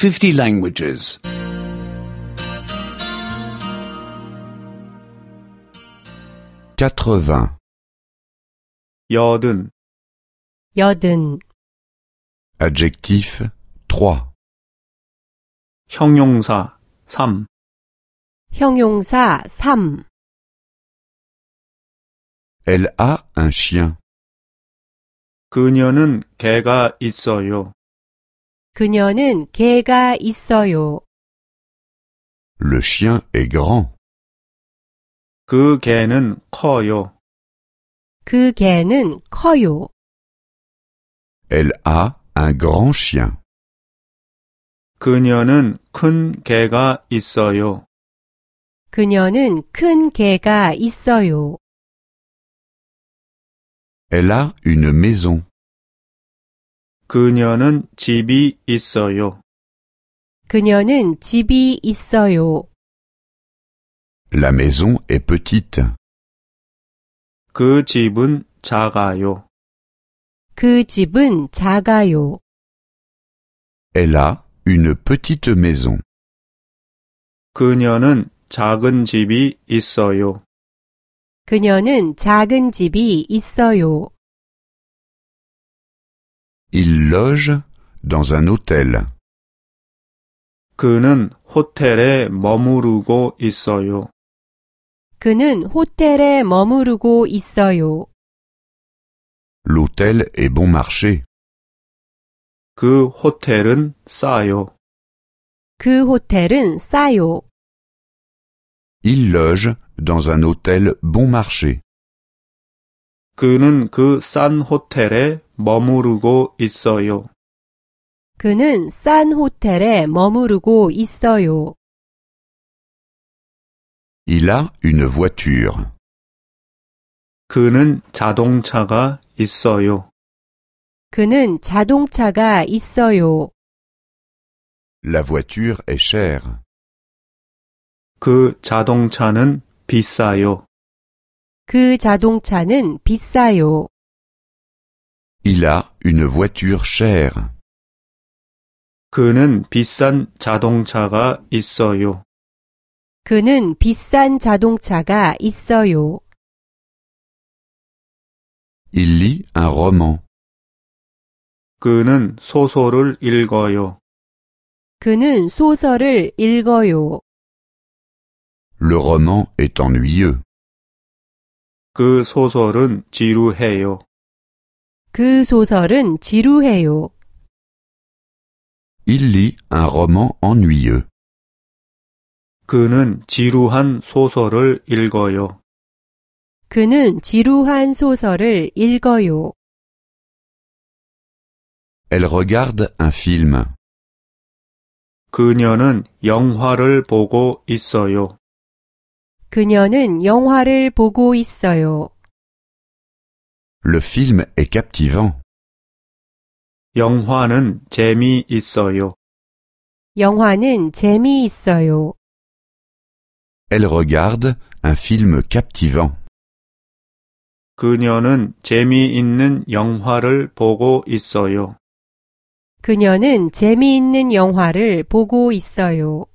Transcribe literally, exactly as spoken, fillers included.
fifty languages. quatre-vingts. 여든, 여든, Adjectif trois. 형용사, 삼, 형용사 삼. Elle a un chien. 그녀는 개가 있어요. 그녀는 개가 있어요. Le chien est grand. 그 개는 커요. 그 개는 커요. Elle a un grand chien. 그녀는 큰 개가 있어요. 그녀는 큰 개가 있어요. Elle a une maison. 그녀는 집이 있어요. 그녀는 집이 있어요. La maison est petite. 그 집은 작아요. 그 집은 작아요. Elle a une petite maison. 그녀는 작은 집이 있어요. 그녀는 작은 집이 있어요. Il loge dans un hôtel. 그는 호텔에 머무르고 있어요. 그는 호텔에 머무르고 있어요. L'hôtel est bon marché. 그 호텔은 싸요. 그 호텔은 싸요. Il loge dans un hôtel bon marché. 그는 그 싼 호텔에 머무르고 있어요. 그는 싼 호텔에 머무르고 있어요. Il a une voiture. 그는 자동차가 있어요. 그는 자동차가 있어요. La voiture est chère. 그 자동차는 비싸요. 그 자동차는 비싸요. Il a une voiture chère. 그는 비싼 자동차가 있어요. 그는 비싼 자동차가 있어요. Il lit un roman. 그는 소설을 읽어요. 그는 소설을 읽어요. Le roman est ennuyeux. 그 소설은 지루해요. 그 소설은 지루해요. Il lit un roman ennuyeux. 그는 지루한 소설을 읽어요. 그는 지루한 소설을 읽어요. Elle regarde un film. 그녀는 영화를 보고 있어요. 그녀는 영화를 보고 있어요. Le film est captivant. 영화는 재미있어요. 영화는 재미있어요. Elle regarde un film captivant. 그녀는 재미있는 영화를 보고 있어요. 그녀는 재미있는 영화를 보고 있어요.